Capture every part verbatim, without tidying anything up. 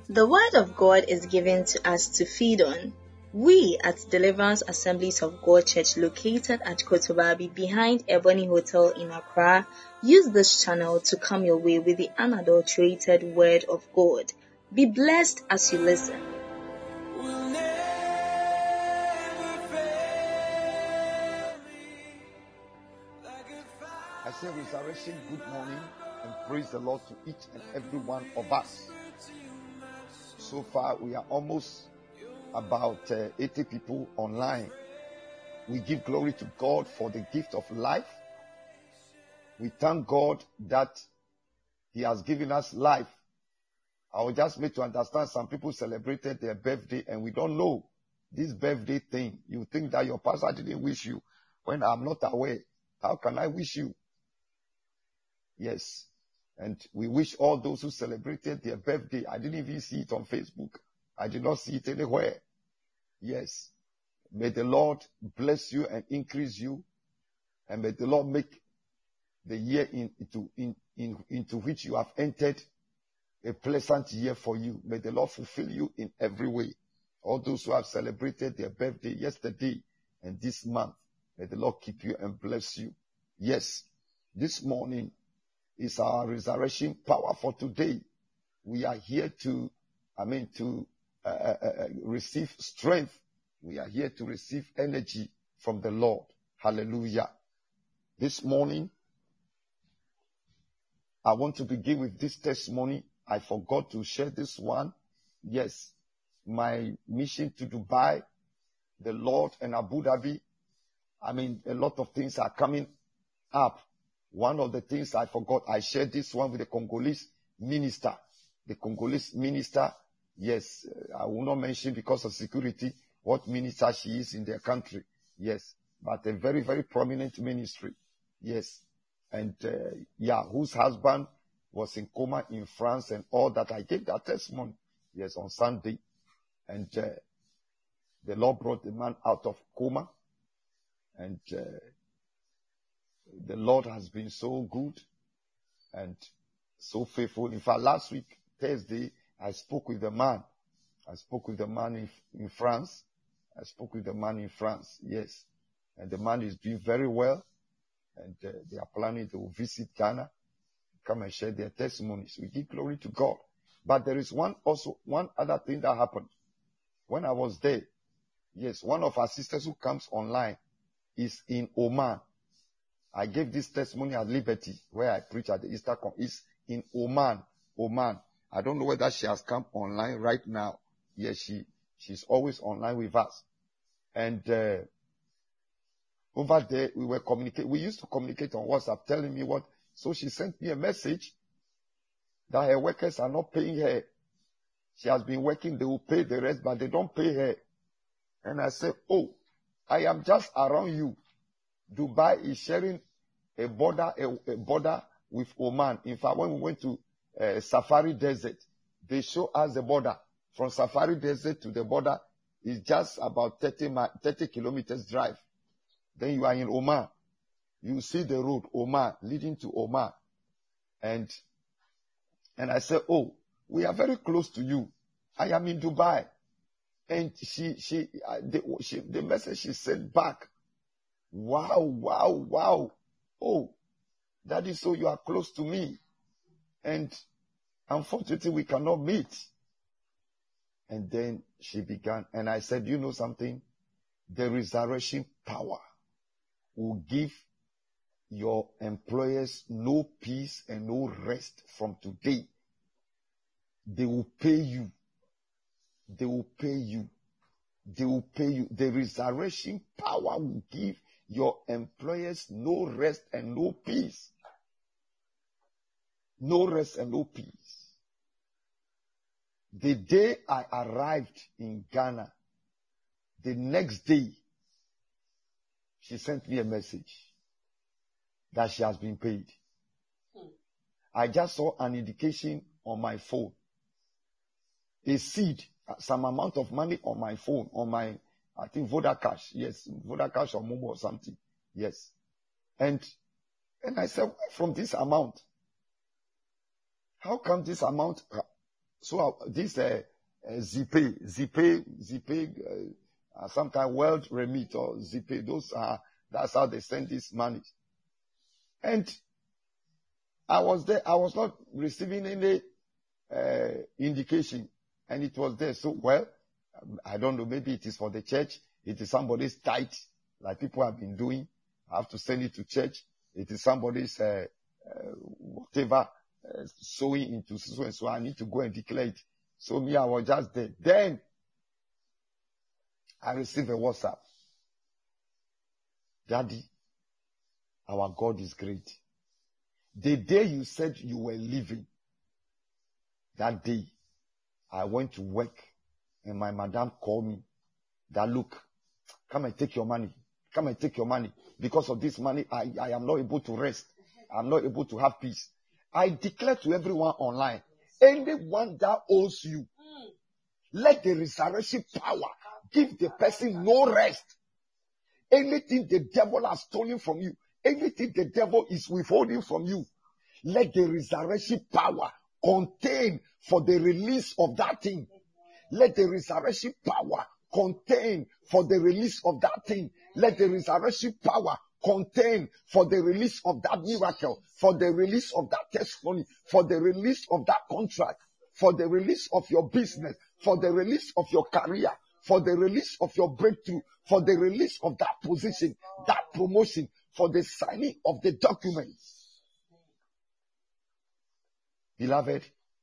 The Word of God is given to us to feed on. We at Deliverance Assemblies of God Church, located at Kotobabi behind Ebony Hotel in Accra, use this channel to come your way with the unadulterated Word of God. Be blessed as you listen. I say resurrection, good morning, and praise the Lord to each and every one of us. So far, we are almost about uh, eighty people online. We give glory to God for the gift of life. We thank God that He has given us life. I will just make to understand some people celebrated their birthday and we don't know this birthday thing. You think that your pastor didn't wish you when I'm not aware. How can I wish you? Yes. And we wish all those who celebrated their birthday. I didn't even see it on Facebook. I did not see it anywhere. Yes. May the Lord bless you and increase you. And may the Lord make the year in, into, in, in, into which you have entered a pleasant year for you. May the Lord fulfill you in every way. All those who have celebrated their birthday yesterday and this month, may the Lord keep you and bless you. Yes. This morning is our resurrection power for today. We are here to, I mean, to uh, uh, receive strength. We are here to receive energy from the Lord. Hallelujah. This morning, I want to begin with this testimony. I forgot to share this one. Yes, my mission to Dubai, the Lord, and Abu Dhabi. I mean, a lot of things are coming up. One of the things I forgot, I shared this one with the Congolese minister. The Congolese minister, yes, I will not mention because of security what minister she is in their country. Yes, but a very, very prominent ministry. Yes, and uh, yeah, whose husband was in coma in France and all that. I gave that testimony, yes, on Sunday. And uh, the Lord brought the man out of coma. And uh, the Lord has been so good and so faithful. In fact, last week, Thursday, I spoke with the man. I spoke with the man in, in France. I spoke with the man in France, yes. And the man is doing very well. And uh, they are planning to visit Ghana, come and share their testimonies. We give glory to God. But there is one also, one other thing that happened. When I was there, yes, one of our sisters who comes online is in Oman. I gave this testimony at Liberty, where I preach at the Easter Con. Is in Oman, Oman. I don't know whether she has come online right now. Yes, she she's always online with us. And uh, over there, we were communicate. We used to communicate on WhatsApp, telling me what. So she sent me a message that her workers are not paying her. She has been working; they will pay the rest, but they don't pay her. And I said, "Oh, I am just around you. Dubai is sharing a border, a, a border with Oman. In fact, when we went to uh, Safari Desert, they show us the border. From Safari Desert to the border is just about thirty, thirty kilometers drive. Then you are in Oman. You see the road, Oman, leading to Oman. And, and I said, oh, we are very close to you. I am in Dubai. And she, she, uh, the, she, the message she sent back, wow, wow, wow. Oh, that is so you are close to me. And unfortunately, we cannot meet. And then she began, and I said, you know something? The resurrection power will give your employers no peace and no rest from today. They will pay you. They will pay you. They will pay you. The resurrection power will give your employers no rest and no peace. No rest and no peace. The day I arrived in Ghana, the next day, she sent me a message that she has been paid. Hmm. I just saw an indication on my phone. A seed, some amount of money on my phone, on my, I think Vodacash, yes, Vodacash or Momo or something, yes. And, and I said, where from this amount? How come this amount So uh, this uh, uh, Zipe, Zipe, Zipe, uh, uh, some kind of World Remit or Zipe, those are, that's how they send this money. And I was there, I was not receiving any uh, indication, and it was there. So, well, I don't know, maybe it is for the church, it is somebody's tithe, like people have been doing. I have to send it to church. It is somebody's uh, uh, whatever, uh, sowing into so and so. I need to go and declare it. So me, I was just there. Then I received a WhatsApp. Daddy, our God is great. The day you said you were leaving, that day, I went to work and my madam called me that, look, come and take your money. Come and take your money. Because of this money, I, I am not able to rest. I'm not able to have peace. I declare to everyone online, anyone that owes you, let the resurrection power give the person no rest. Anything the devil has stolen from you, anything the devil is withholding from you, let the resurrection power contain for the release of that thing. Let the resurrection power contain for the release of that thing. Let the resurrection power contain for the release of that miracle, for the release of that testimony, for the release of that contract, for the release of your business, for the release of your career, for the release of your breakthrough, for the release of that position, that promotion, for the signing of the documents. Beloved,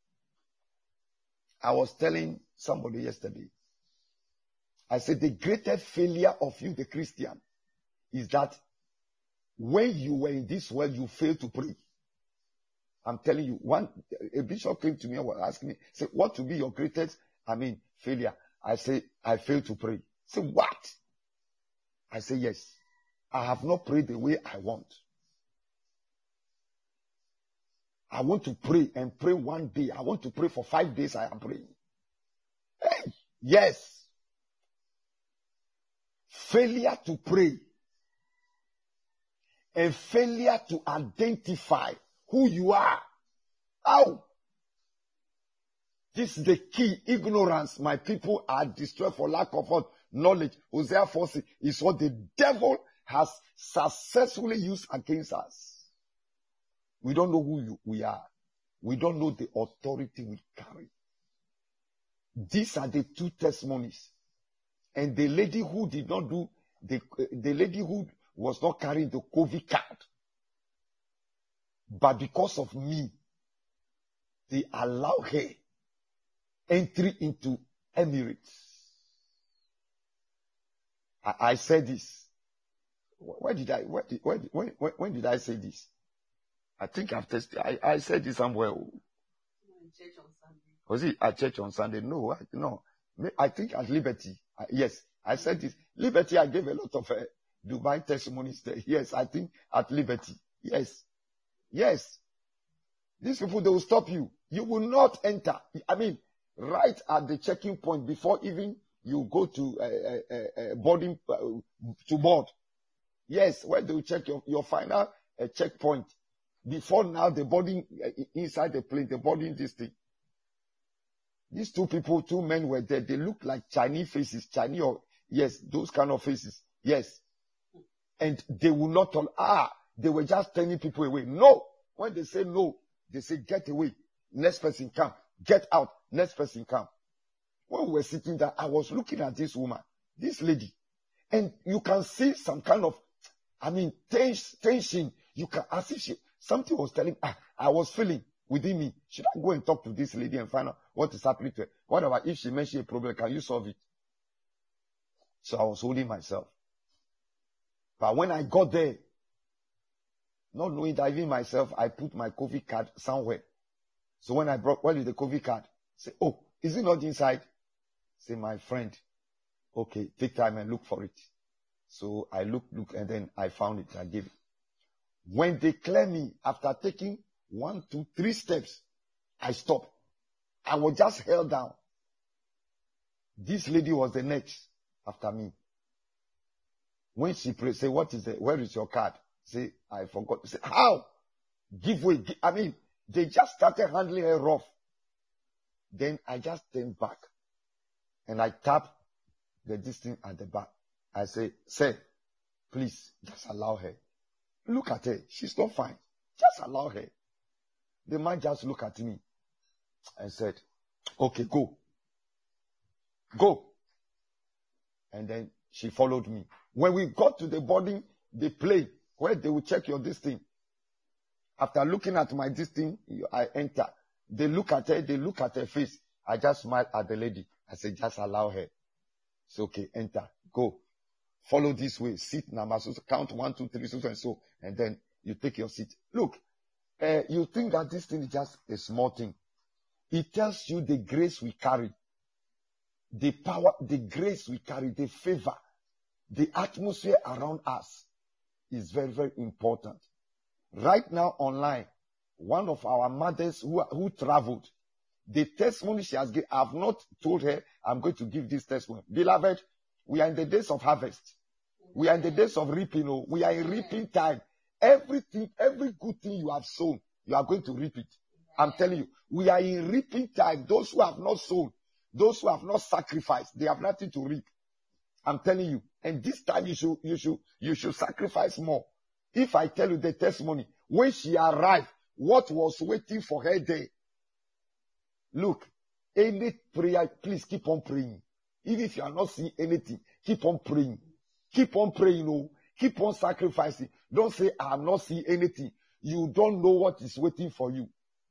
I was telling somebody yesterday, I said the greatest failure of you, the Christian, is that when you were in this world, you failed to pray. I'm telling you, one, a bishop came to me and was asking me, say, what will be your greatest, I mean, failure? I say, I failed to pray. Say, what? I say, yes. I have not prayed the way I want. I want to pray and pray one day. I want to pray for five days. I am praying. Hey, yes. Failure to pray and failure to identify who you are. How? This is the key. Ignorance. My people are destroyed for lack of what? Knowledge. Hosea four six is what the devil has successfully used against us. We don't know who you, we are. We don't know the authority we carry. These are the two testimonies. And the lady who did not do, the, the lady who was not carrying the COVID card, but because of me, they allow her entry into Emirates. I, I said this. Where did I, where did, where, when, when, when did I say this? I think I've tested, I, I said this somewhere. Church on Sunday. Was it at church on Sunday? No, I, no. I think at Liberty. Uh, yes, I said this. Liberty, I gave a lot of uh, Dubai testimonies there. Yes, I think at Liberty. Yes. Yes. These people, they will stop you. You will not enter. I mean, right at the checking point before even you go to uh, uh, uh, boarding, uh, to board. Yes, where they will check your, your final uh, checkpoint. Before now, the boarding uh, inside the plane, the boarding this thing. These two people, two men were there. They look like Chinese faces. Chinese, or yes, those kind of faces. Yes. And they will not tell, ah, they were just turning people away. No. When they say no, they say get away. Next person come. Get out. Next person come. When we were sitting there, I was looking at this woman, this lady, and you can see some kind of, I mean, tension. tension. You can, as if she, something was telling, ah, I was feeling within me. Should I go and talk to this lady and find out what is happening to her? What about if she mentioned a problem? Can you solve it? So I was holding myself. But when I got there, not knowing that even myself, I put my COVID card somewhere. So when I brought, what is the COVID card? Say, oh, is it not inside? Say, my friend, okay, take time and look for it. So I look, look, and then I found it. I gave it. When they clear me, after taking one, two, three steps, I stopped. I was just held down. This lady was the next after me. When she prayed, say, what is it? Where is your card? Say, I forgot. Say, how? Give way. Give, I mean, they just started handling her rough. Then I just turn back and I tap the distance at the back. I say, sir, please just allow her. Look at her. She's not fine. Just allow her. The man just looked at me and said, okay, go. Go. And then she followed me. When we got to the boarding, the plane, where they will check your distance. After looking at my distance, I enter. They look at her, they look at her face. I just smile at the lady. I say, just allow her. It's okay, enter, go. Follow this way, seat number, so count one, two, three, so and so, and then you take your seat. Look, uh, you think that this thing is just a small thing. It tells you the grace we carry, the power, the grace we carry, the favor, the atmosphere around us is very, very important. Right now online, one of our mothers who, who traveled, the testimony she has given, I have not told her I'm going to give this testimony. Beloved, we are in the days of harvest. We are in the days of reaping. Oh, we are in reaping time. Everything, every good thing you have sown, you are going to reap it. I'm telling you, we are in reaping time. Those who have not sown, those who have not sacrificed, they have nothing to reap. I'm telling you. And this time you should, you should, you should sacrifice more. If I tell you the testimony, when she arrived, what was waiting for her there? Look, any prayer, please keep on praying. Even if you are not seeing anything, keep on praying. Keep on praying, oh. Keep on sacrificing. Don't say, I am not seeing anything. You don't know what is waiting for you.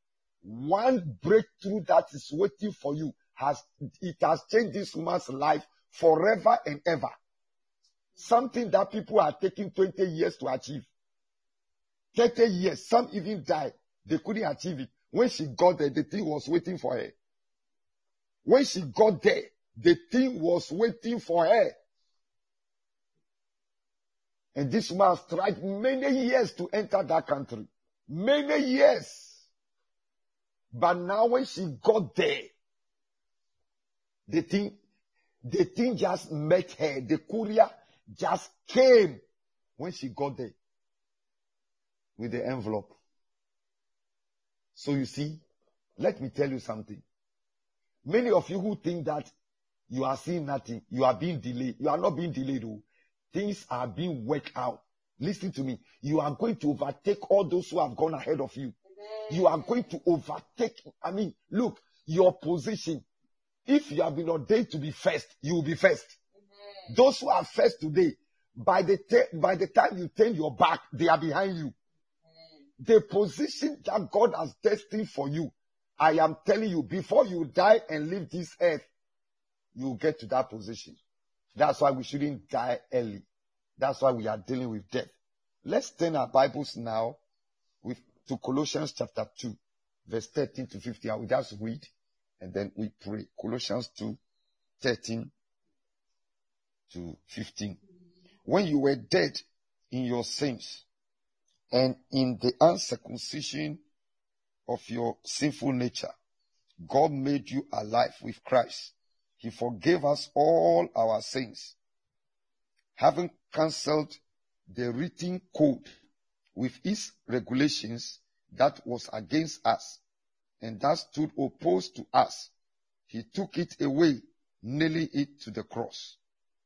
One breakthrough that is waiting for you has, it has changed this woman's life forever and ever. Something that people are taking twenty years to achieve. thirty years, some even died. They couldn't achieve it. When she got there, the thing was waiting for her. When she got there, the thing was waiting for her. And this woman has tried many years to enter that country. Many years. But now when she got there, the thing, the thing just met her. The courier just came when she got there with the envelope. So you see, let me tell you something. Many of you who think that you are seeing nothing, you are being delayed. You are not being delayed. Oh. Things are being worked out. Listen to me. You are going to overtake all those who have gone ahead of you. You are going to overtake. I mean, look, your position. If you have been ordained to be first, you will be first. Those who are first today, by the, te- by the time you turn your back, they are behind you. The position that God has destined for you, I am telling you, before you die and leave this earth, you will get to that position. That's why we shouldn't die early. That's why we are dealing with death. Let's turn our Bibles now with to Colossians chapter two, verse thirteen to fifteen. I will just read and then we pray. Colossians two, thirteen to fifteen. When you were dead in your sins and in the uncircumcision of your sinful nature, God made you alive with Christ. He forgave us all our sins, having cancelled the written code with its regulations that was against us and that stood opposed to us. He took it away, nailing it to the cross.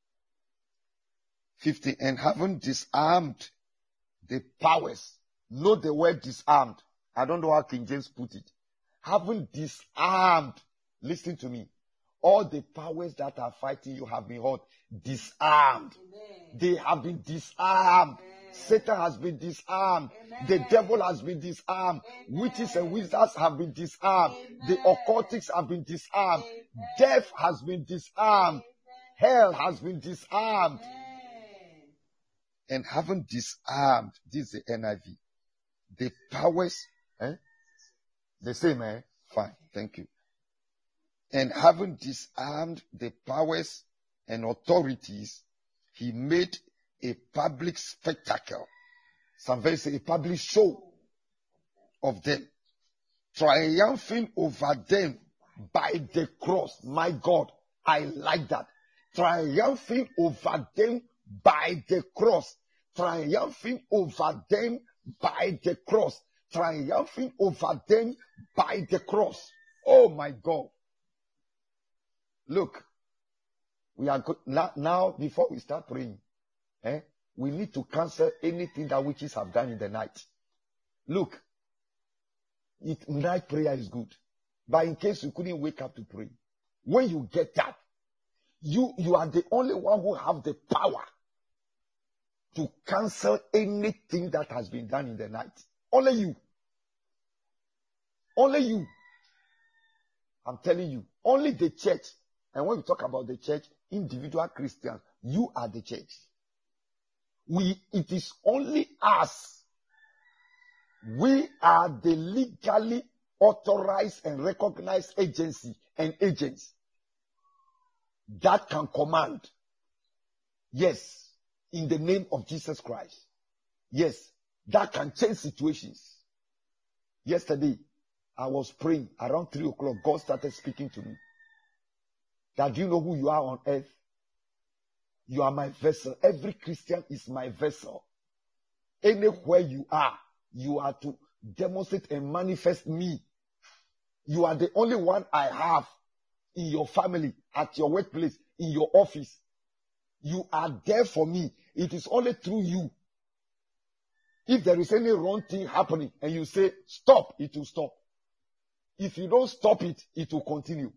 fifteen. And having disarmed the powers. Note the word disarmed. I don't know how King James put it. Having disarmed. Listen to me. All the powers that are fighting you have been what? Disarmed. Amen. They have been disarmed. Amen. Satan has been disarmed. Amen. The devil has been disarmed. Amen. Witches and wizards have been disarmed. Amen. The occultics have been disarmed. Amen. Death has been disarmed. Amen. Hell has been disarmed. Amen. And having disarmed, this is the N I V, the powers, eh? The same, eh? Fine, thank you. And having disarmed the powers and authorities, he made a public spectacle. Some very say a public show of them, triumphing over them by the cross. My God, I like that. Triumphing over them by the cross. Triumphing over them by the cross. Triumphing over them by the cross. Oh my God. Look, we are go- now, now, before we start praying, eh, we need to cancel anything that witches have done in the night. Look, it, night prayer is good. But in case you couldn't wake up to pray, when you get up, you, you are the only one who have the power to cancel anything that has been done in the night. Only you. Only you. I'm telling you. Only the church. And when we talk about the church, individual Christians, you are the church. We, it is only us. We are the legally authorized and recognized agency and agents that can command. Yes, in the name of Jesus Christ. Yes, that can change situations. Yesterday, I was praying around three o'clock. God started speaking to me. That do you know who you are on earth? You are my vessel. Every Christian is my vessel. Anywhere you are, you are to demonstrate and manifest me. You are the only one I have in your family, at your workplace, in your office. You are there for me. It is only through you. If there is any wrong thing happening and you say, stop, it will stop. If you don't stop it, it will continue.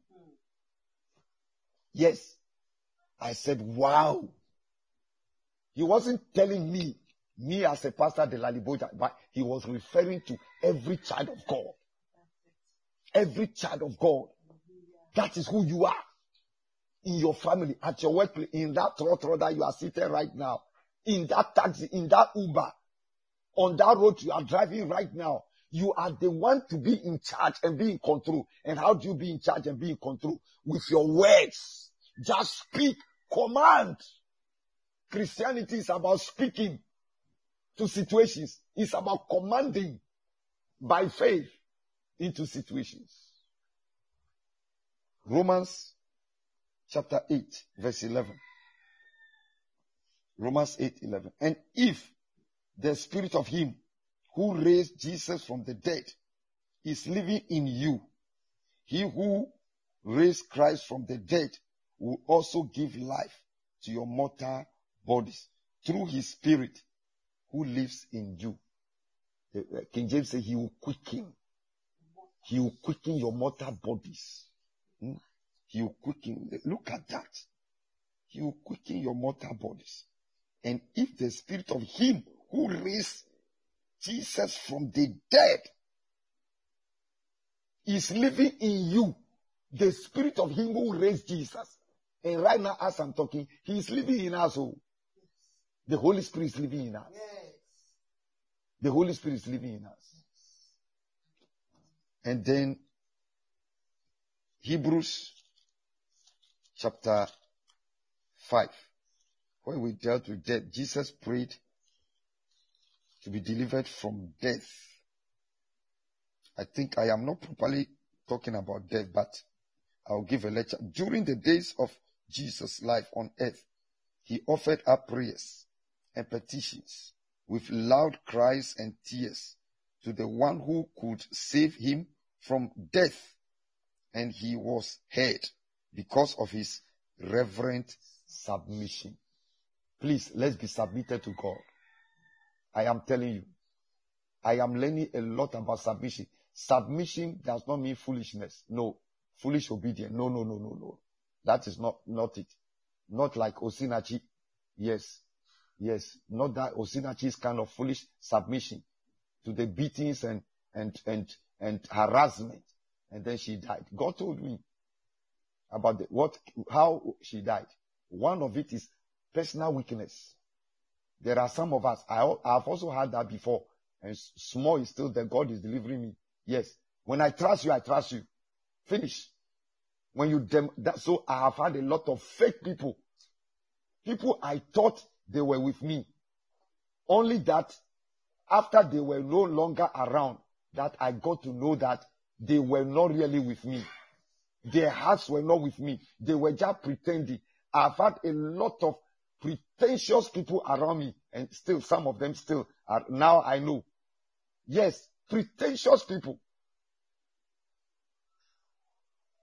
Yes. I said, wow. He wasn't telling me, me as a pastor, the Laliboja, but he was referring to every child of God. Every child of God. That is who you are. In your family, at your workplace, in that trotro that you are sitting right now, in that taxi, in that Uber, on that road you are driving right now. You are the one to be in charge and be in control. And how do you be in charge and be in control? With your words. Just speak. Command. Christianity is about speaking to situations. It's about commanding by faith into situations. Romans chapter eight, verse eleven. Romans eight, eleven. And if the spirit of him who raised Jesus from the dead is living in you, he who raised Christ from the dead will also give life to your mortal bodies through his spirit who lives in you. King James says he will quicken. He will quicken your mortal bodies. Hmm? He will quicken. Look at that. He will quicken your mortal bodies. And if the spirit of him who raised Jesus from the dead is living in you, the spirit of him who raised Jesus, and right now as I'm talking, he is living in us. Oh. The Holy Spirit is living in us. Yes. The Holy Spirit is living in us. And then Hebrews chapter five. When we dealt with death, Jesus prayed to be delivered from death. I think I am not properly talking about death, but I'll give a lecture. During the days of Jesus' life on earth, he offered up prayers and petitions with loud cries and tears to the one who could save him from death. And he was heard because of his reverent submission. Please, let's be submitted to God. I am telling you, I am learning a lot about submission. Submission does not mean foolishness. No. Foolish obedience. No, no, no, no, no. That is not, not it. Not like Osinachi. Yes. Yes. Not that Osinachi's kind of foolish submission to the beatings and, and, and, and harassment. And then she died. God told me about the, what, how she died. One of it is personal weakness. There are some of us, I, I've also had that before. And small is still that God is delivering me. Yes. When I trust you, I trust you. Finish. When you dem, that, so I have had a lot of fake people. People I thought they were with me. Only that after they were no longer around, that I got to know that they were not really with me. Their hearts were not with me. They were just pretending. I've had a lot of pretentious people around me, and still some of them still are. Now I know. Yes, pretentious people.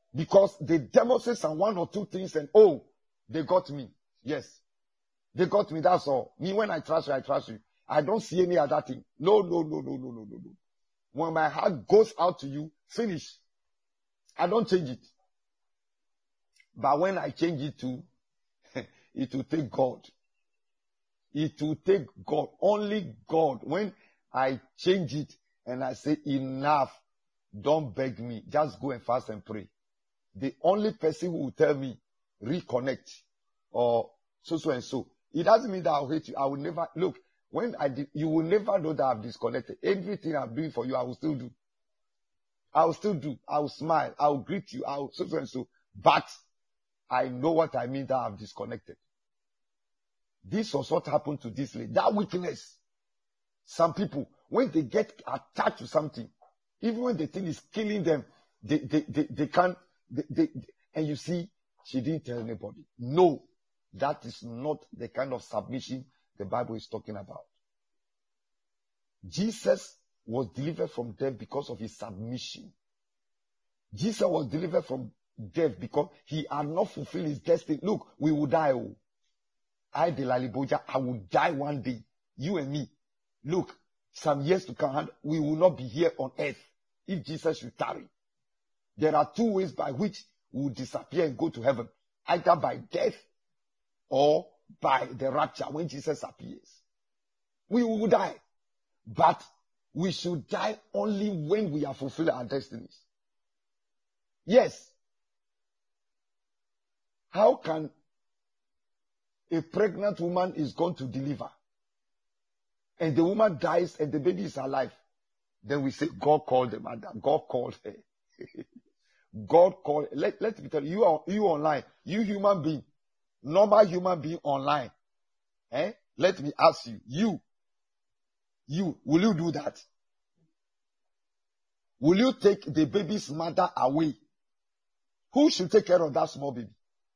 Because they demonstrate some one or two things and oh, they got me. Yes. They got me. That's all. Me, when I trust you, I trust you. I don't see any other thing. No, no, no, no, no, no, no, no. When my heart goes out to you, finish. I don't change it. But when I change it to, it will take God. It will take God. Only God. When I change it and I say enough, don't beg me. Just go and fast and pray. The only person who will tell me reconnect or so, so and so. It doesn't mean that I'll hate you. I will never, look, when I did, you will never know that I've disconnected. Everything I'm doing for you, I will still do. I will still do. I will smile. I will greet you. I will so, so and so. But I know what I mean that I've disconnected. This was what happened to this lady. That weakness. Some people, when they get attached to something, even when the thing is killing them, they, they, they, they can't, they, they, and you see, she didn't tell anybody. No, that is not the kind of submission the Bible is talking about. Jesus was delivered from death because of his submission. Jesus was delivered from death because he had not fulfilled his destiny. Look, we will die. Oh. I, Delali Boja, I will die one day. You and me. Look, some years to come, we will not be here on earth if Jesus should tarry. There are two ways by which we will disappear and go to heaven. Either by death or by the rapture when Jesus appears. We will die. But we should die only when we have fulfilled our destinies. Yes. How can a pregnant woman is going to deliver and the woman dies and the baby is alive? Then we say, God called the mother. God called her. God called. Let, let me tell you, you are you online, you human being, normal human being online. Eh? Let me ask you, you, you, will you do that? Will you take the baby's mother away? Who should take care of that small baby?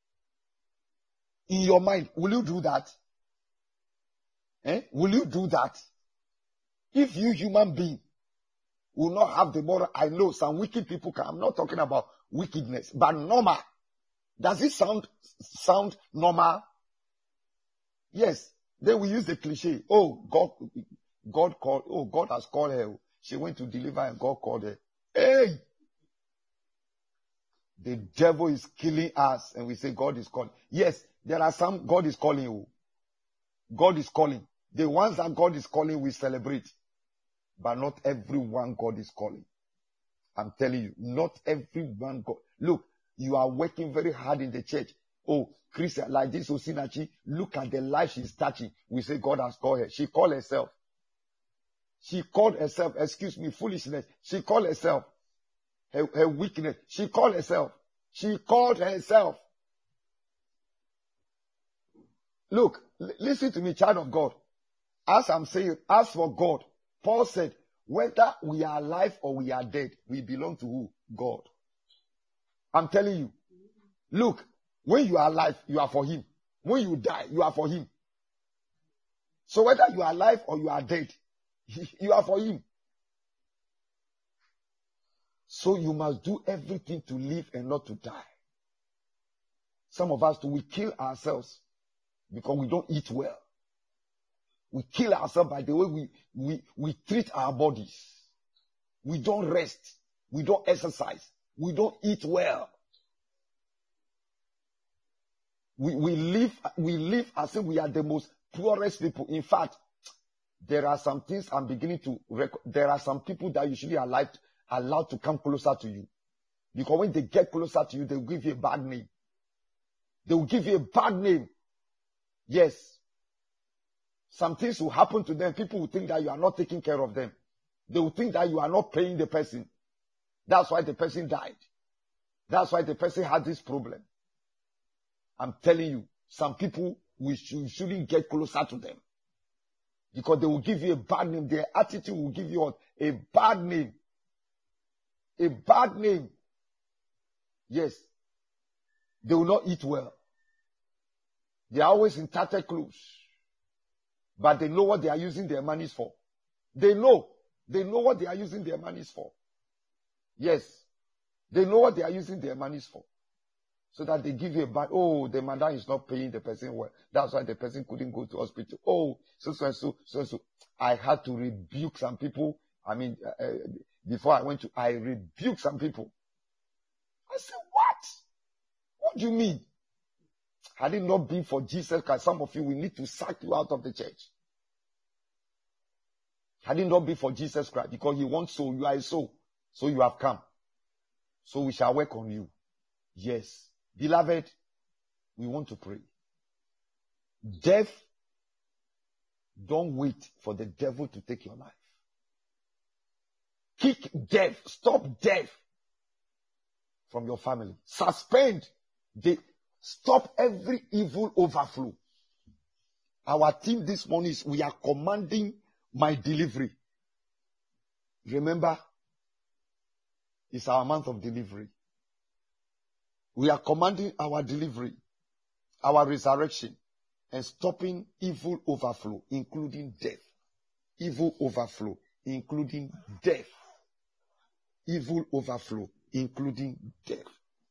In your mind, will you do that? Eh? Will you do that? If you human being will not have the moral, I know some wicked people can, I'm not talking about wickedness, but normal. Does it sound, sound normal? Yes. Then we use the cliche. Oh, God, God called, oh, God has called her. She went to deliver and God called her. Hey! The devil is killing us and we say God is calling. Yes, there are some God is calling you. God is calling. The ones that God is calling, we celebrate. But not everyone God is calling. I'm telling you, not everyone God. Look, you are working very hard in the church. Oh, Christian, like this Osinachi, look at the life she's touching. We say God has called her. She called herself. She called herself, excuse me, foolishness. She called herself. Her, her weakness. She called herself. She called herself. Look, l- listen to me, child of God. As I'm saying, as for God, Paul said, whether we are alive or we are dead, we belong to who? God. I'm telling you. Look, when you are alive, you are for him. When you die, you are for him. So whether you are alive or you are dead, you are for him. So you must do everything to live and not to die. Some of us, we kill ourselves because we don't eat well. We kill ourselves by the way we, we, we treat our bodies. We don't rest. We don't exercise. We don't eat well. We, we live, we live as if we are the most poorest people. In fact, there are some things I'm beginning to record. There are some people that usually are allowed, allowed to come closer to you. Because when they get closer to you, they will give you a bad name. They will give you a bad name. Yes. Some things will happen to them. People will think that you are not taking care of them. They will think that you are not paying the person. That's why the person died. That's why the person had this problem. I'm telling you, some people, we should, shouldn't get closer to them. Because they will give you a bad name. Their attitude will give you a bad name. A bad name. Yes. They will not eat well. They are always in tattered clothes. But they know what they are using their monies for. They know. They know what they are using their monies for. Yes. They know what they are using their monies for. So that they give you a bad, oh, the madam is not paying the person well. That's why the person couldn't go to hospital. Oh, so, so, so, so, so. I had to rebuke some people. I mean, uh, before I went to, I rebuked some people. I said, what? What do you mean? Had it not been for Jesus Christ, some of you, we need to sack you out of the church. Had it not been for Jesus Christ, because he wants soul, you are a soul. So you have come. So we shall work on you. Yes. Beloved, we want to pray. Death, don't wait for the devil to take your life. Kick death, stop death from your family. Suspend, the, stop every evil overflow. Our team this morning is, we are commanding my delivery. Remember, it's our month of delivery. We are commanding our delivery, our resurrection, and stopping evil overflow, including death. Evil overflow, including death. Evil overflow, including death.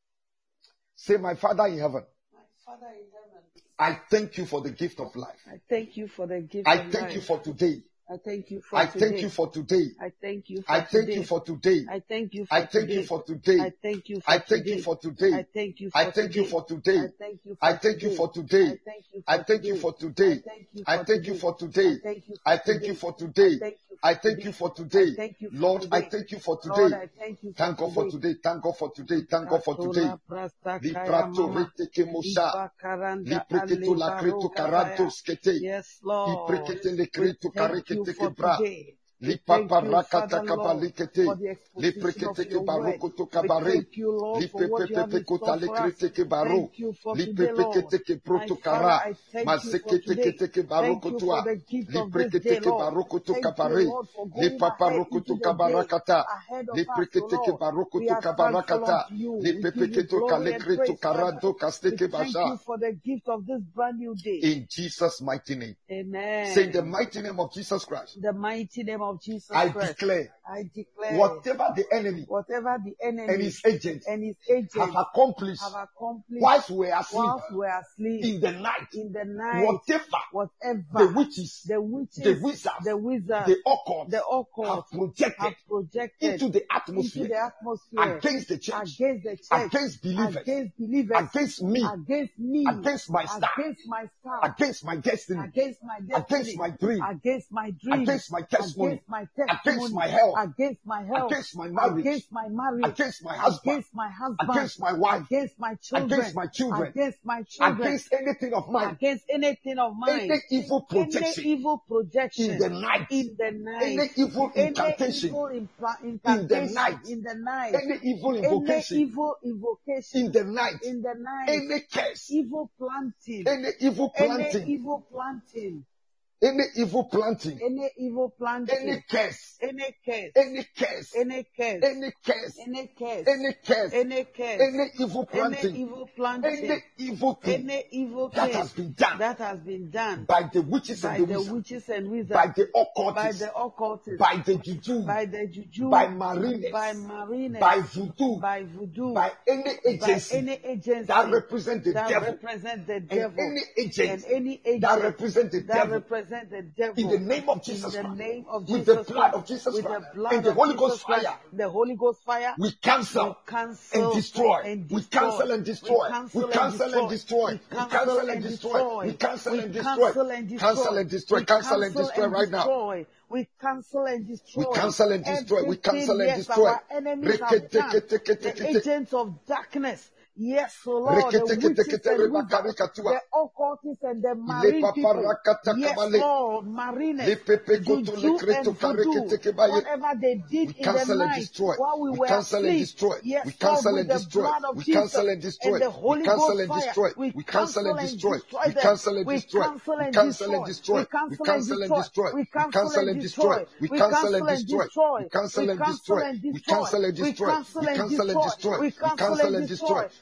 Say, my Father in heaven, My Father in heaven, I thank you for the gift of life. I thank you for the gift I of thank life. you for today. I thank you for I today. thank you for today. I thank you for I thank today. you for today. I thank you for I thank today. you for today. I thank you for I thank today. you for today. I thank you for I thank you today. for today. I thank you for I thank you today. for today. I thank you I for thank you for today. I thank you I for thank you for today. I I thank you thank for you for today. today. I I thank you for I today. thank you for Lord, I today. thank you for Lord, today. I thank you for Thank God for today. today. Thank God for today. Thank God for today. Katora prasta kaya Liprato mama. reteke mosha. Iba karanda Lipreketo la kreto alebaro karanto kataya. skete. Yes, Lord. Liprekete le We kreto thank you karekete for bra. today. We Lipa thank you, parakata Father Lord, kabalikete. for the exposition of Liprekete ke your word. barokoto We kabare. thank you, Lord, for what you have in Lipepepe kota store le for us. krete ke baro. Thank you for today, Lord. Lipepekete ke My proto Father, kara. I thank you for Mazekete today. kete ke Thank you for barokotoa. the gift of this Liprekete day, ke Lord. barokoto Thank you, kabare. Lord, for going Lipa ahead into parokoto the day kabarakata. ahead of us, Liprekete ke Lord. We barokoto are thankful kabarakata. unto you. We give you Lipepeketo glory and kalekreto praise, Father. karado We kasteke thank basha. you for the gift of this brand new day. In Jesus' mighty name. Amen. Say in the mighty name of Jesus Christ. The mighty name of Jesus I Christ. declare I declare whatever the enemy whatever the enemy and his agents and his have agents accomplished have accomplished whilst we are asleep whilst we are asleep in the night, in the night, whatever whatever the witches, the witches, the wizards, the wizards, the occult the have occult projected have projected into the into atmosphere the atmosphere against the church, against the church, against believers, against believers, against me, against me, against my star, against my star, against my destiny, against my destiny, against my dream, against my dream, against my testimony, against my against testimony, my health, against my health, against my marriage, against my marriage, against my husband, against my husband, against my wife, against my children, against my children, against my children, against anything of mine, against anything of mine, any evil any projection evil projection in the night, in the night, any evil any incantation evil impla- in the incantation night, in the night, any evil any invocation evil invocation in the night, in the night, any curse, evil planting, any evil any planting, evil planting, any evil planting, any evil any planting, curse, any curse, any curse, any curse, any curse, any curse, any curse, any curse, any evil any planting, evil any planting, evil thing any evil that thing has been done that has been done by the witches by and the the wizards, witches and by wizards, the by occultists, the occultists, by the juju, by the juju, by mariners, by mariners, by voodoo, by voodoo, by any by agency any agency that represent the that devil, represent the and devil, any and agent any agent that represent the that devil, represent the in devil, the name of in Jesus the Christ, name of with the Jesus blood Christ, of Jesus with the Christ, blood and the of Holy Jesus Ghost Christ, fire, the Holy Ghost fire, we we cancel cancel and destroy. and We destroy. cancel and We destroy. cancel We and cancel and destroy. destroy. We We cancel cancel and and destroy. destroy. We cancel We and destroy. cancel and Cancel destroy. and destroy. We Cancel and cancel destroy and right now. destroy. We cancel and We destroy. cancel and destroy. We cancel Everything, and yes, destroy. our enemies have done. The agents of darkness. Yes, so Lord, the witches and wizards, the occultists and the marine people. Yes, Lord, mariners, juju and voodoo, whatever they did We in the cancel and night destroy. while we We were cancel and asleep. destroy. Yes, We Lord, cancel with and the destroy. blood of We Jesus cancel and destroy. and the We Holy cancel Ghost and fire, destroy. we We cancel cancel and and destroy. destroy We them. cancel and We destroy. cancel We and cancel and destroy. destroy. We We cancel and cancel and destroy. destroy. We We cancel cancel and and destroy. destroy. We We cancel and cancel and destroy. destroy. We cancel We and cancel destroy. and We destroy. cancel and We destroy. cancel We and cancel and destroy. destroy. We We cancel cancel and and destroy. destroy.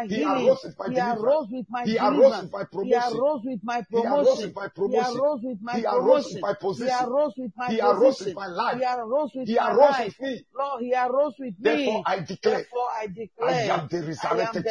my He healing. arose with my He deliverance. arose with my He arose deliverance. with my He promotion. arose with my He arose promotion. with my He promotion. arose with my He arose with promotion. my He position. arose with my He arose with position. my life. He arose with He my arose life. with me. Lord, He arose with Therefore me. I declare, Therefore I I declare, am the I am resurrected the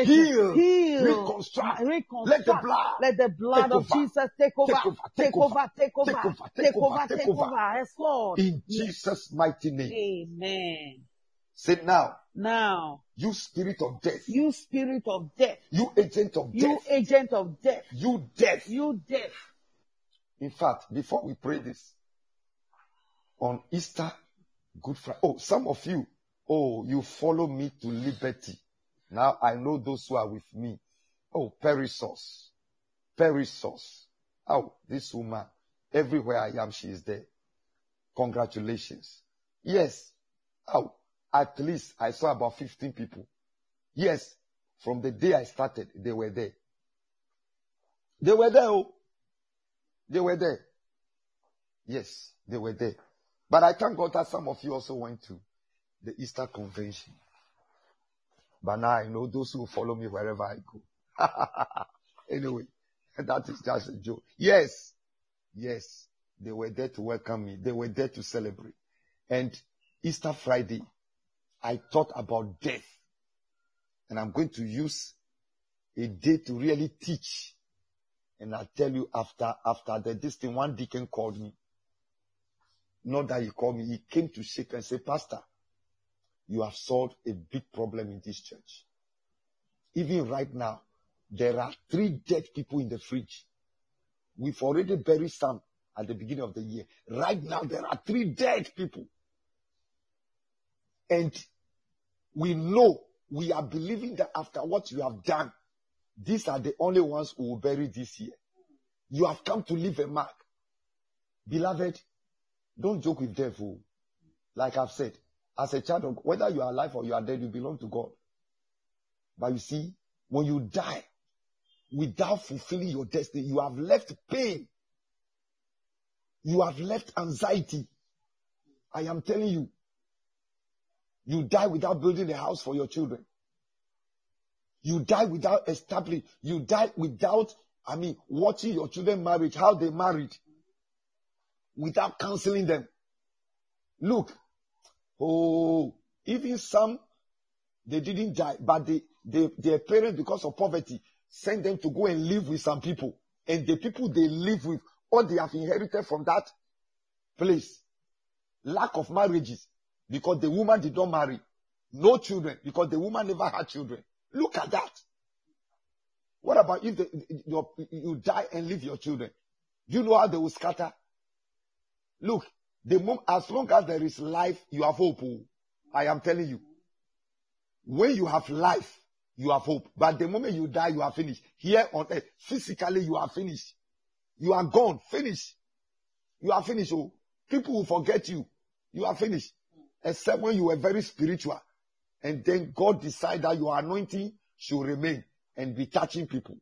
restoration. Heal. Heal. Reconstruct. Reconstruct. Let the blood. Let the blood take of over. Jesus take over. Take over. Take over. Take over. Take over. Take over. Take over. Yes, Lord. In Yes. Jesus' mighty name. Amen. Say now. Now, You spirit of death. you spirit of death. You agent of You death. agent of death. You death. You death. In fact, before we pray this, on Easter Good Friday. Oh, some of you, oh, you follow me to liberty. Now I know those who are with me. Oh, Perisos. Perisos. Oh, this woman. Everywhere I am, she is there. Congratulations. Yes. Oh, at least I saw about fifteen people. Yes. From the day I started, they were there. They were there. Oh. They were there. Yes, they were there. But I thank God that some of you also went to the Easter convention. But now I know those who follow me wherever I go. Anyway, that is just a joke. Yes. Yes. They were there to welcome me. They were there to celebrate. And Easter Friday, I thought about death. And I'm going to use a day to really teach. And I'll tell you after, after the, this thing, one deacon called me. Not that he called me. He came to shake and say, Pastor, you have solved a big problem in this church. Even right now, there are three dead people in the fridge. We've already buried some at the beginning of the year. Right now, there are three dead people. And we know, we are believing that after what you have done, these are the only ones who will bury this year. You have come to leave a mark. Beloved, don't joke with death. Like I've said, as a child of God, whether you are alive or you are dead, you belong to God. But you see, when you die, without fulfilling your destiny, you have left pain. You have left anxiety. I am telling you, you die without building a house for your children. You die without establishing. You die without, I mean, watching your children marriage, how they married, without counseling them. Look, oh, even some, they didn't die, but they, they, their parents, because of poverty, sent them to go and live with some people. And the people they live with, all they have inherited from that place, lack of marriages, because the woman did not marry. No children, because the woman never had children. Look at that. What about if the, your, you die and leave your children? Do you know how they will scatter? Look, the moment, as long as there is life, you have hope. I am telling you. When you have life, you have hope. But the moment you die, you are finished. Here on earth, physically, you are finished. You are gone, finished. You are finished. Oh, people will forget you. You are finished. Except when you were very spiritual. And then God decided that your anointing should remain and be touching people.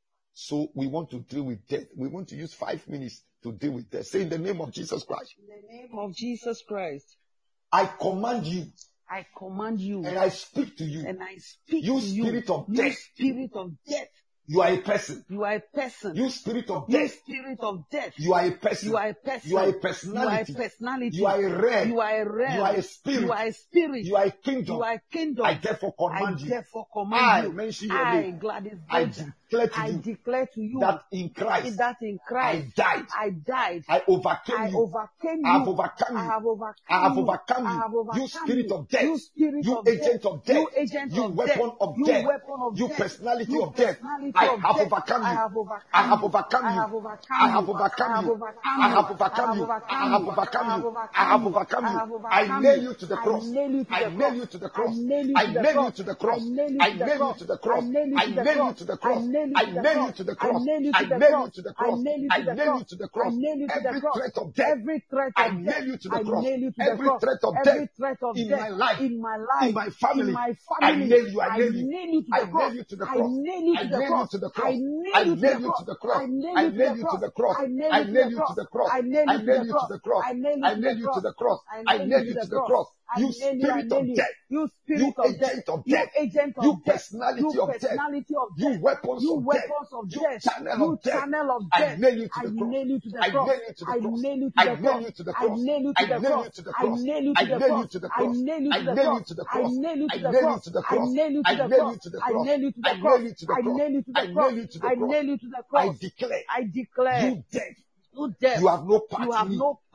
So we want to deal with death. We want to use five minutes to deal with death. Say in the name of Jesus Christ. In the name of Jesus Christ. I command you. I command you. And I speak to you. And I speak you to you. Spirit of you death. Spirit of death. You are a person. You are a person. You spirit of you death. Spirit of death. You are a person. You are a person. You are a personality. You are a personality. You are a realm. You are a realm. You are a spirit. You are a spirit. You are a kingdom. You are a kingdom. I therefore command I you. therefore command I you. mention your I, name. Gladys I Danger, declare to I you. declare to you That in Christ. That in Christ. I died. I died. I overcame I you. overcame you. I have overcome you. I have overcome I have you. overcome I you. have overcome You spirit you. of death. You spirit You of agent death. of death. You agent You of weapon death. of You death. weapon of You death. personality You of death. personality I of have death. overcome I you. have overcome I have you. overcome I you. have overcome I have you. overcome I have you. overcome I you. have overcome I have you. overcome I have you. overcome I have you. overcome I have you. overcome I you. have I overcome nail you. you to the I cross. nail you to I the nail cross. you to the I cross. nail you I to the nail you cross. to the I cross. nail you I to the nail you cross. to the I cross. nail you I to the nail you cross. to the I cross. nail you I to the nail you cross. to the I cross. nail you I to the nail you cross. to the I cross. nail you I to the nail cross. you to the I cross. nail you to the Every cross. threat of death. Every threat I of nail death. you to the I cross. nail you to the Every cross. threat of Every death threat of in death my life, in my in life, my in family, my I family. nail you. I I nail you. nail you to I the cross. nail you to the I cross. nail you I to the nail you cross. to the I cross. nail I you to nail the you cross. to the cross. I nail I you to nail the you to cross. the cross. I nail I you to nail the you to cross. the cross. I nail I you to nail the you to cross. the cross. I nail you I to nail the you to cross. the cross. I I nail nail you you to to the the cross. cross. I You nail you. I spirit nail of you. death. You You spirit of death. agent of You death. agent You of death. personality You of death. personality of You death. weapons You of death. weapons of You death. channel You of death. channel of I death. nail you to I the cross. nail you to the I cross. nail you to the I cross. nail you to I the nail cross. you to the I cross. nail you I to the nail you cross. to the I cross. nail you I to the nail cross. you to the I cross. nail you I to the nail cross. you to the I cross. nail you I to the nail you cross. to the I cross. nail you to I the nail cross. you to the I cross. nail you to I the nail cross. you to the I cross. nail you to I the nail cross. you to the I cross. nail you to the I cross. declare I declare you dead. you death. You have no part You in have me. no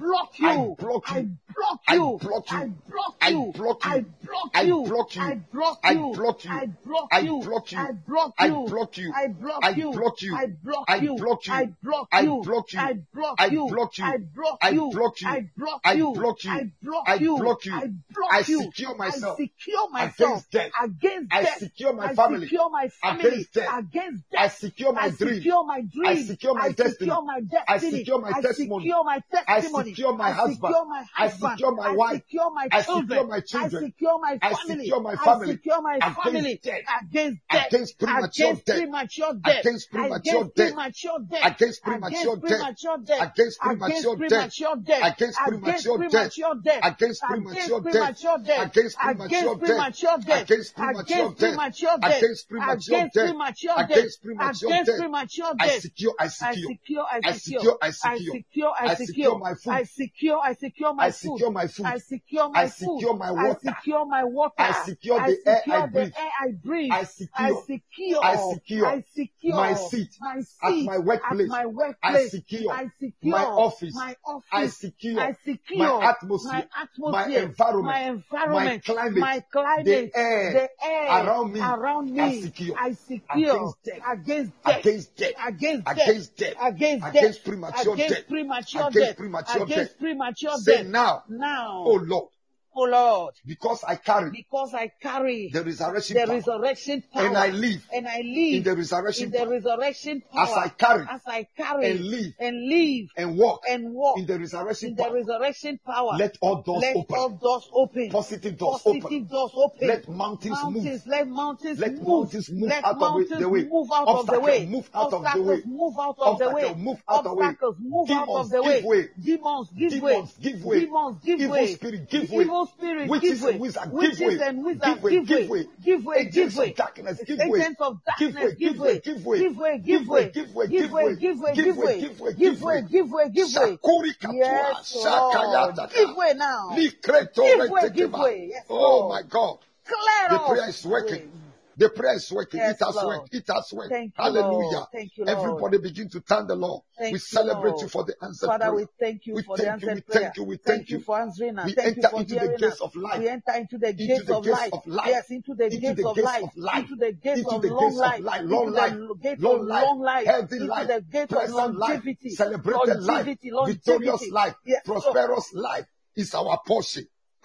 block you. I block I you. block I you. block I you. block I you. block I you. block block you. I block you. I block I you. block you. I block I you. block you. I block I you. block you. I block I you. block you. I block I you. block you. I block I you. block you. I block I you. block you. I block I you. block you. I block I you. block you. I block I you. block you. I block I you. secure I myself secure myself against death. against I death. secure my I family secure my family against death. against I death. secure my I dream. secure my dream. I secure my I destiny. secure my I destiny. secure my I testimony. secure my I testimony. secure my I husband. secure my I husband. secure my I wife. secure my I children. secure my I children. secure my I family. secure my I family secure my against family death. against death. Against premature Against death. premature death. Against premature Against death. premature death. Against premature Against death. premature death. Against premature death. premature death. Against premature death. Against premature death. Against premature death. premature death. Against premature Against death. premature death. Against premature Against death. premature death. Against premature Against death. premature I death. secure, I I secure. secure, I I secure, secure, I I secure. secure, I I secure, secure my food. I secure, I secure my I food. secure my food. I secure my I food. secure my I water. secure my water. I secure the air I secure the breathe. air I breathe. I secure. I secure. I secure. I secure My seat my at seat my workplace. At my workplace. I secure. I secure My office. My office. I secure. I secure My atmosphere. My atmosphere. My environment. My environment. My climate. My climate. The air. The air around me. Around me. I secure. I secure Against death. Against death. Against death. Against death. Against death. Against death. Against premature Against death. premature Against death. premature Against death. premature Say death. now. Now. Oh Lord. Oh Lord. Because I carry. Because I carry the resurrection the power. resurrection power. And I live. And I live in the resurrection in the power. resurrection power. As I carry. As I carry and live. And live. And walk. And walk. In the resurrection in power. the resurrection power. Let all doors let open. all doors open. Positive doors Positive open. doors open. Let mountains, mountains move. Let mountains let move. Mountains move let out mountains of the way. Move out Obstacle, of the way. Move out Obstacles, of the way. Move out of the way. Move out of the way. Obstacles move Demons, out of the give way. way. Demons give Demons, way. give way. Demons give Evil way. spirit give way. Evil spirit Witches give way. and wizards give Witches way. and wizards Give way. give Give way. way. Give way. Agents Give way. of darkness give way. Agents of Give darkness way. Give way. Give way. Give way. Give way. Give way. Give way. Give way. Give way. Give way. Give way. Give way. Give way. Shakuri katua. Yes, Lord. Shakayataka. Give way now. Likreto Give way. retekeba. Give way. Yes, Oh Lord. my God. Clear The off prayer is working. way. The prayer is working. Yes, it has Lord. worked. It has worked. Thank you, Hallelujah. Lord. Thank you, Lord. Everybody begin to thank the Lord. Thank we you, celebrate Lord. you for the answered Father, prayer. we thank you we for the thank you. answered We prayer. thank you. We Thank thank you you for answering us. We Thank you enter for into the hearing gates us. of life. We enter into the Into gates the of gates life. of life. Yes, into the Into gates the of gates life. of life. Into the gates Into of the long gates of life. life. Into Long life. the gates Long of life. long life. Healthy Into life. the gates of Present life. longevity. Celebrated life. Longevity. Longevity. Victorious life. Yes, Lord. Prosperous life is our portion.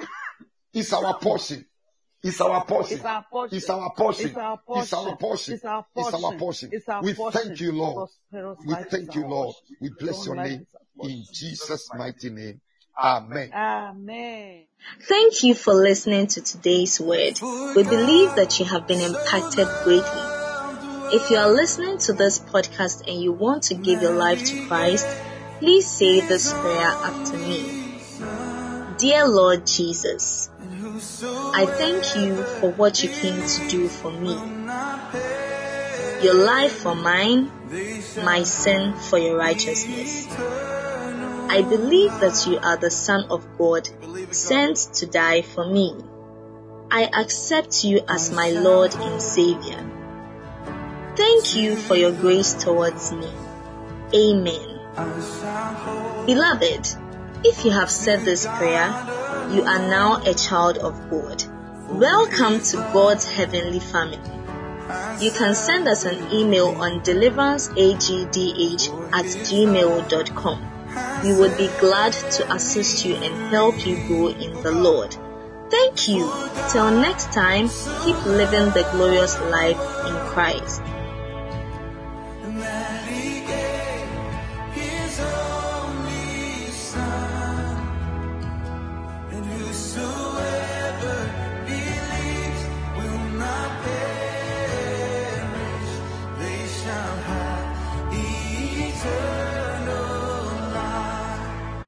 Is our portion. It's our portion. It's our portion. It's our portion. It's our portion. It's our portion. It's our It's our portion. portion. It's our We portion. thank you, Lord. Prosperous We life thank is you, our Lord. portion. We bless Long your life name is our portion. in Jesus' mighty name. Amen. Amen. Thank you for listening to today's word. We believe that you have been impacted greatly. If you are listening to this podcast and you want to give your life to Christ, please say this prayer after me. Dear Lord Jesus, I thank you for what you came to do for me. Your life for mine, my sin for your righteousness. I believe that you are the Son of God, sent to die for me. I accept you as my Lord and Savior. Thank you for your grace towards me. Amen. Beloved, if you have said this prayer, you are now a child of God. Welcome to God's heavenly family. You can send us an email on deliveranceagdh at gmail dot com. We would be glad to assist you and help you grow in the Lord. Thank you. Till next time, keep living the glorious life in Christ.